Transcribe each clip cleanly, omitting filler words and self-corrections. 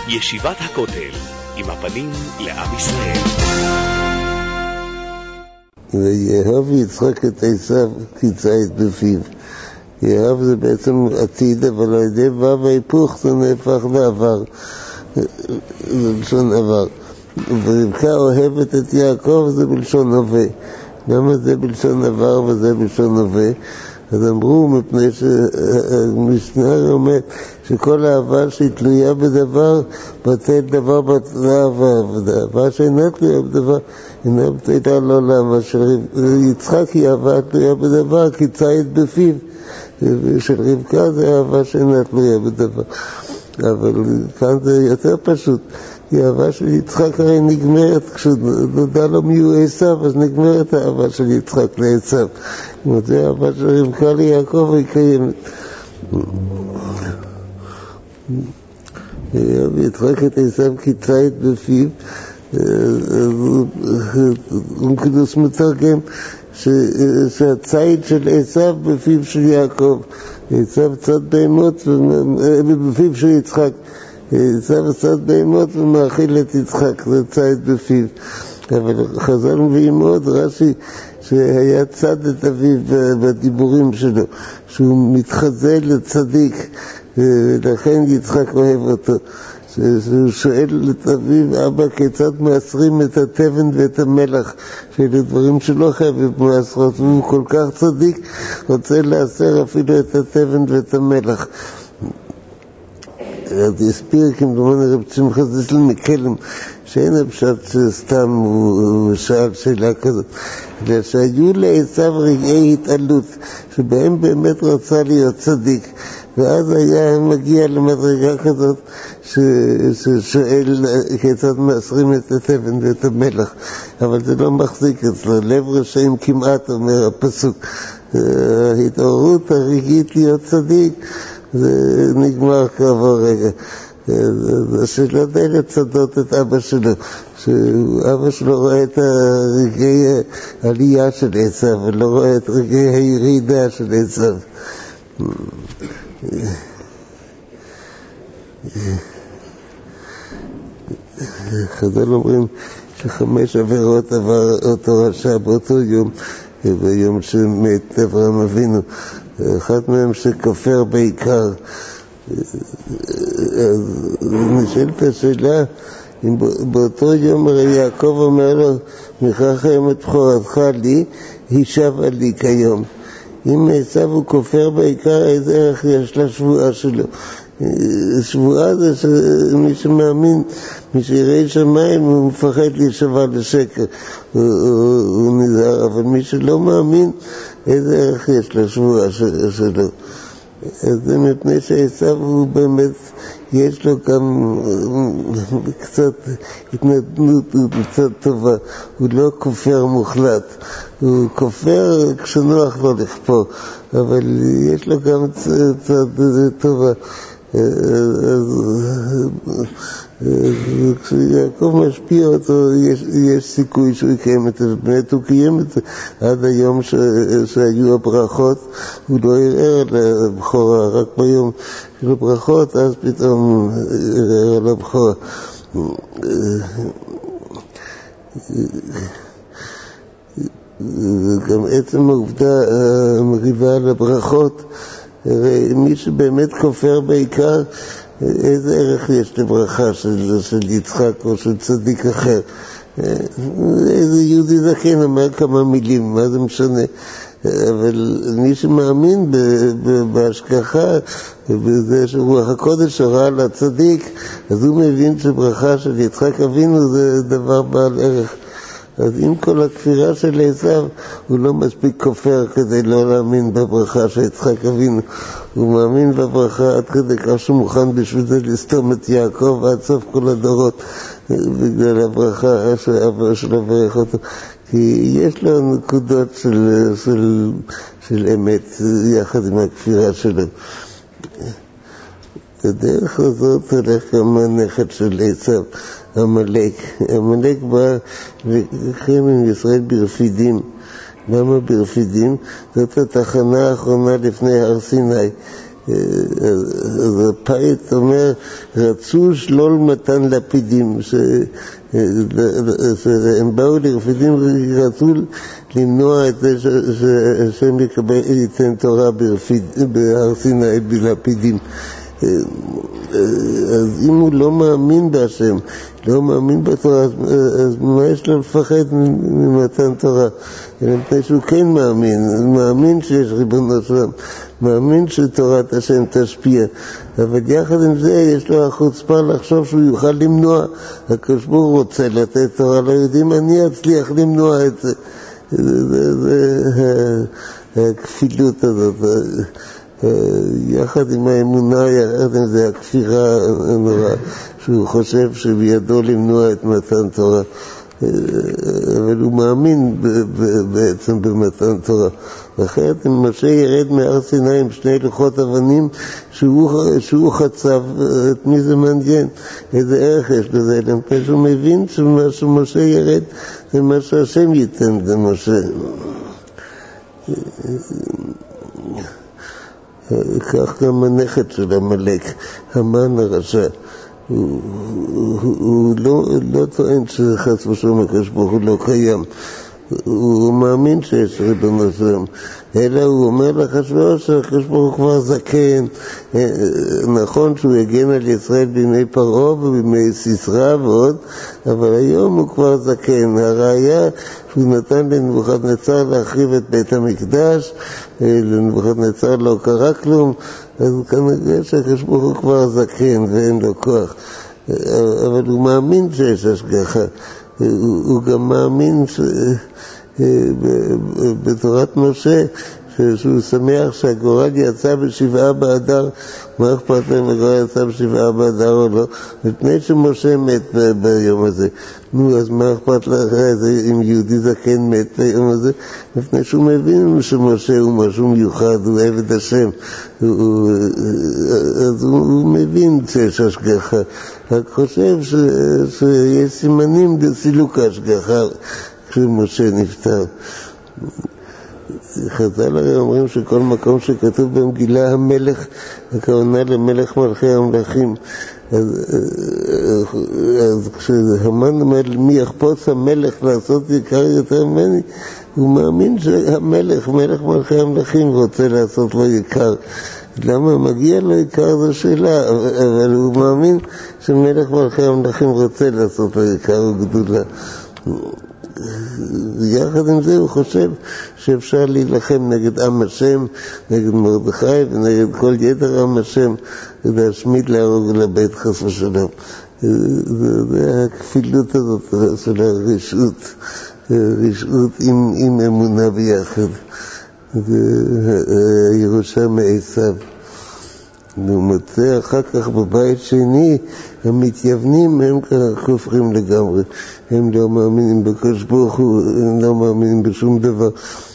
ישיבת הכותל, עם הפנים לעם ישראל. ויאהב יצחק את עשיו כי ציד בפיו. יאהב זה בעצם עתיד, אבל על ידי וו ההיפוך זה נהפך לעבר, זה בלשון עבר. ורבקה אוהבת את יעקב זה בלשון הווה. למה זה בלשון עבר וזה בלשון הווה? אז אמרו מפני שהמשנה אומר שכל אהבה שהיא תלויה בדבר בטל דבר בטלה והאהבה שאינה תלויה בדבר אינה בטלה לעולם. אשר יצחק היא אהבה תלויה בדבר כי ציד בפיו, ושל רבקה זה אהבה שאינה תלויה בדבר. אבל כאן זה יותר פשוט, כי האהבה של יצחק הרי נגמרת, כשנודע לו מי הוא עשיו, אז נגמרת האהבה של יצחק לעשיו. זאת אומרת, זה האהבה של רבקה ליעקב היא קיימת. יצחק את עשיו כי ציד בפיו, אונקלוס מתרגם שהציד של עשיו בפיו של יעקב. עשיו צד בהמות בפיו של יצחק. עשיו צד בהמות ומאכיל את יצחק, זה ציד בפיו. אבל חז"ל מביאים עוד רש"י שהיה צד את אביו בדיבורים שלו, שהוא מתחזה לצדיק, ולכן יצחק אוהב אותו. שהוא שואל את אביו, אבא, כיצד מאסרים את התבן ואת המלח, שאלה דברים שלא חייבים מאסרות, והוא כל כך צדיק, רוצה לאסר אפילו את התבן ואת המלח. אז הסביר כמדומן הרב שמחה זיסל מקלם, שאין הפשט שסתם הוא שאל שאלה כזאת, אלא שהיו לעשיו רגעי התעלות, שבהם באמת רצה להיות צדיק, ואז היה מגיע למדרגה כזאת ששואל כיצד מאסרים את התבן ואת המלח, אבל זה לא מחזיק אצלו. לב רשעים כמעט, אומר הפסוק, ההתעוררות הרגעית להיות צדיק זה נגמר כעבור רגע. השאלות האלה צדות את אבא שלו, שאבא שלו רואה את רגעי העלייה של עשיו ולא רואה את רגעי הירידה של עשיו. חז"ל אומרים שחמש עבירות עבר אותו רשע באותו יום, ביום שמת אברהם אבינו. אחת מהם שכופר בעיקר. אז נשאלת השאלה, אם באותו יום הרי יעקב אומר לו, מכך היום את בכורתך לי, הישבה לי כיום. אם עשיו הוא כופר בעיקר, איזה ערך יש לשבועה שלו? שבועה זה שמי שמאמין, מי שיראה שמיים, הוא מפחד להישבע לשקר, הוא נזהר, אבל מי שלא מאמין, איזה ערך יש לשבועה שלו? זה מפני שעשיו הוא באמת, יש לו גם קצת התנדנות קצת טובה, הוא לא כופר מוחלט, הוא כופר כשנוח לו לכפור, אבל יש לו גם קצת טובה. כשיעקב משפיע אותו יש סיכוי שהוא יקיים את זה. באמת הוא קיים את זה עד היום שהיו הברכות, הוא לא ערער על הבכורה, רק ביום של הברכות אז פתאום ערער על הבכורה. גם עצם העובדה המריבה על הברכות, מי שבאמת כופר בעיקר, איזה ערך יש לברכה של יצחק או של צדיק אחר? איזה יהודי זקן אומר כמה מילים, מה זה משנה? אבל מי שמאמין בהשגחה, בזה שרוח הקודש הורה לצדיק, אז הוא מבין שברכה של יצחק אבינו זה דבר בעל ערך. אז עם כל הכפירה של עשיו, הוא לא מספיק כופר כדי לא להאמין בברכה של יצחק אבינו. הוא מאמין בברכה עד כדי כך שהוא מוכן בשביל זה לסתום את יעקב עד סוף כל הדורות, בגלל הברכה שאבא שלו ברך אותו. כי יש לו נקודות של אמת יחד עם הכפירה שלו. בדרך הזאת הולך גם הנכד של עשיו, עמלק. עמלק בא לחם עם ישראל ברפידים. למה ברפידים? זאת התחנה האחרונה לפני הר סיני. אז הפייט אומר, רצו שלול מתן לפידים, שהם באו לרפידים, רצו למנוע את זה שהשם ייתן תורה בהר סיני בלפידים. אז אם הוא לא מאמין בהשם, לא מאמין בתורה, אז מה יש לו לפחד ממתן תורה? מפני שהוא כן מאמין שיש ריבונו של עולם, מאמין שתורת השם תשפיע, אבל יחד עם זה יש לו החוצפה לחשוב שהוא יוכל למנוע. הקדוש ברוך הוא רוצה לתת תורה ליהודים, אני אצליח למנוע את זה. זה הכפילות הזאת, יחד עם האמונה, יחד עם זה הכפירה הנורא, שהוא חושב שבידו למנוע את מתן תורה, אבל הוא מאמין בעצם במתן תורה. אחרת אם משה ירד מהר סיני עם 2 לוחות אבנים שהוא חצב, את מי זה מעניין? איזה ערך יש לזה? למפני שהוא מבין שמה שמשה ירד זה מה שהשם ייתן למשה. כך גם הנכד של המלך, המן הרשע, הוא לא טוען שחס ושלום הקדוש ברוך הוא לא קיים, הוא מאמין שיש ריבונו של עולם, אלא הוא אומר לאחשוורוש שהקדוש ברוך הוא כבר זקן. נכון שהוא יגן על ישראל בימי פרעה ובימי סיסרא ועוד, אבל היום הוא כבר זקן. הראיה שהוא נתן לנבוכדנצר להחריב את בית המקדש, לנבוכדנצר לא קרה כלום, אז כנראה שהקדוש ברוך הוא כבר זקן ואין לו כוח, אבל הוא מאמין שיש השגחה. הוא גם מאמין בתורת משה, שהוא שמח שהגורל יצא ב7 באדר. מה אכפת להם הגורל יצא ב7 באדר או לא? מפני שמשה מת ביום הזה. נו, אז מה אכפת לך אם יהודי זקן מת ביום הזה? מפני שהוא מבין שמשה הוא משהו מיוחד, הוא עבד השם, אז הוא מבין שיש השגחה, רק חושב שיש סימנים לסילוק ההשגחה כשמשה נפטר. חז"ל הרי אומרים שכל מקום שכתוב במגילה המלך, הכוונה למלך מלכי המלכים. אז כשהמן אומר מי יחפוץ המלך לעשות יקר יותר ממני, הוא מאמין שהמלך, מלך מלכי המלכים, רוצה לעשות לו יקר. למה מגיע לו יקר זו שאלה, אבל הוא מאמין שמלך מלכי המלכים רוצה לעשות לו יקר וגדולה. יחד עם זה הוא חושב שאפשר להילחם נגד עם השם, נגד מרדכי ונגד כל יתר עם השם, להשמיד, להרוג לבית חס ושלום. זה הכפילות הזאת של הרשעות, רשעות עם אמונה ביחד. זה ירושה מעשיו. הוא מוצא אחר כך בבית שני, המתייוונים הם כופרים לגמרי, הם לא מאמינים בקדוש ברוך הוא, הם לא מאמינים בשום דבר,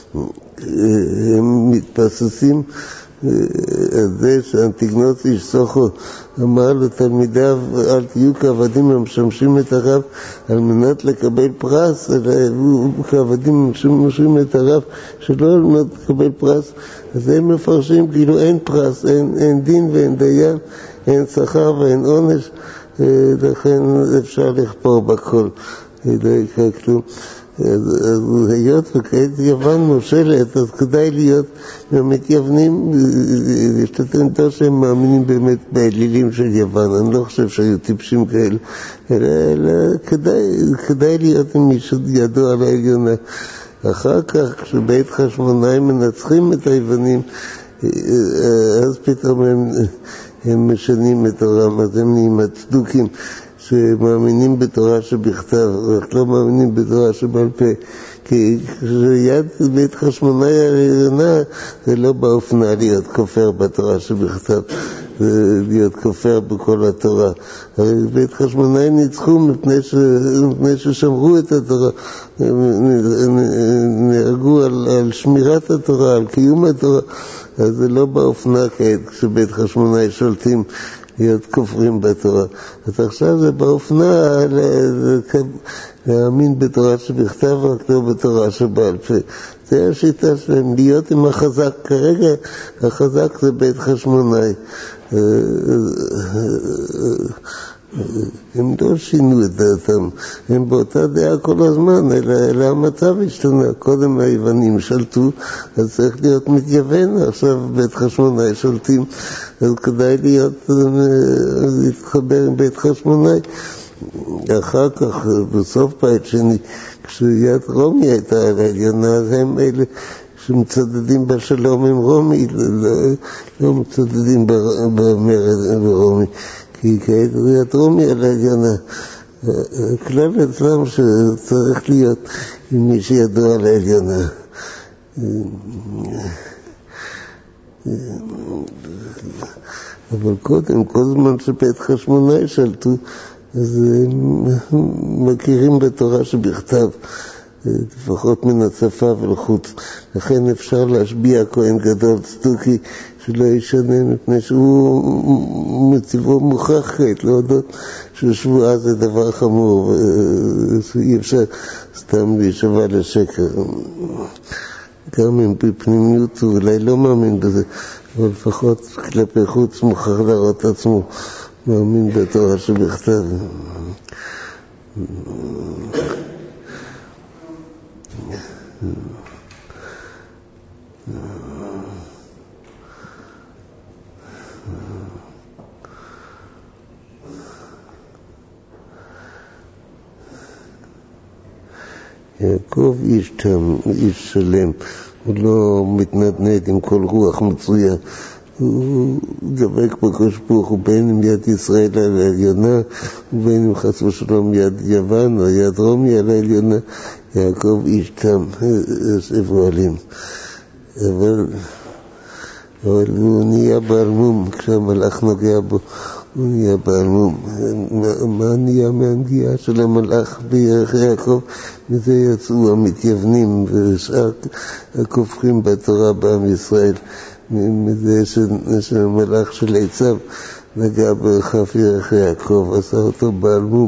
הם מתבססים על זה שאנטיגנוס איש סוכו אמר לתלמידיו, אל תהיו כעבדים המשמשים את הרב על מנת לקבל פרס, אלא הוא כעבדים המשמשים את הרב שלא על מנת לקבל פרס. אז הם מפרשים כאילו אין פרס, אין דין ואין דיין, אין שכר ואין עונש, לכן אפשר לכפור בכל, לא יקרה כלום. אז היות וכעת יוון מושלת, אז כדאי להיות מתייוונים, יש לתנתו שהם מאמינים באמת באלילים של יוון. אני לא חושב שהיו טיפשים כאלה, אלא כדאי להיות עם מישהו ידוע על העליונה. אחר כך כשבית חשמונאי מנצחים את היוונים, אז פתאום הם משנים את תורם, אז הם נהיים הצדוקים שמאמינים בתורה שבכתב, רק לא מאמינים בתורה שבעל פה, כי כשיד בית חשמונאי העליונה זה לא באופנה להיות כופר בתורה שבכתב, זה להיות כופר בכל התורה. הרי בית חשמונאי ניצחו מפני ששמרו את התורה, נהרגו על שמירת התורה, על קיום התורה. אז זה לא באופנה כעת כשבית חשמונאי שולטים להיות כופרים בתורה. אז עכשיו זה באופנה להאמין בתורה שבכתב, רק לא בתורה שבעל פה. זה השיטה שלהם, להיות עם החזק. כרגע החזק זה בית חשמונאי. הם לא שינו את דעתם, הם באותה דעה כל הזמן, אלא המצב השתנה. קודם היוונים שלטו, אז צריך להיות מתייוון, עכשיו בית חשמונאי שולטים, אז כדאי להתחבר עם בית חשמונאי. אחר כך, בסוף בית שני, כשיד רומי הייתה על העליונה, אז הם אלה שמצדדים בשלום עם רומי, לא מצדדים במרד ברומי. כי כעת יד רומי על העליונה. הכלל אצלם שצריך להיות עם מי שידו על העליונה. אבל קודם, כל זמן שבית חשמונאי שלטו, אז מכירים בתורה שבכתב, לפחות מן השפה ולחוץ. לכן אפשר להשביע כהן גדול צדוקי שלא ישנה, מפני שהוא מציבו מוכרח כעת להודות ששבועה זה דבר חמור, ואי אפשר סתם להישבע לשקר. גם אם בפנימיות הוא אולי לא מאמין בזה, אבל לפחות כלפי חוץ מוכרח להראות עצמו מאמין בתורה שבכתב. יעקב איש תם, איש שלם, הוא לא מתנדנד עם כל רוח מצויה, הוא דבק בקדוש ברוך הוא, בין עם יד ישראל על העליונה ובין עם חס ושלום יד יוון או יד רומי על העליונה. יעקב איש תם, יושב אוהלים, אבל הוא נהיה בעל מום, כשהמלאך נוגע בו הוא נהיה בעל מום. מה נהיה מהנגיעה של המלאך בירך יעקב? מזה יצאו המתייוונים ושאר הכופרים בתורה בעם ישראל, מזה שהמלאך של עשיו נגע בכף ירך יעקב, עשה אותו בעל מום.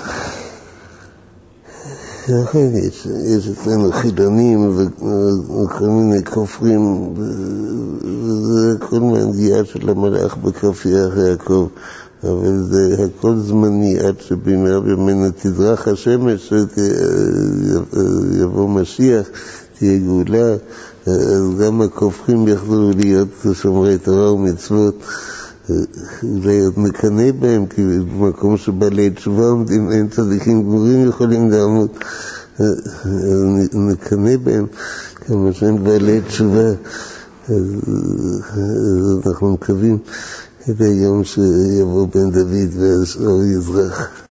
לכן יש אצלנו חילונים וכל מיני כופרים, וזה הכל מהנגיעה של המלאך בכף ירך יעקב, אבל זה הכל זמני עד שבמהרה בימינו תזרח השמש, יבוא משיח, תהיה גאולה, אז גם הכופרים יחזרו להיות שומרי תורה ומצוות. אולי עוד נקנה בהם, כי במקום שבעלי תשובה עומדים, אין צדיקים גמורים יכולים לעמוד, נקנה בהם כמה שהם בעלי תשובה. אז אנחנו מקווים את היום שיבוא בן דוד והאור יזרח.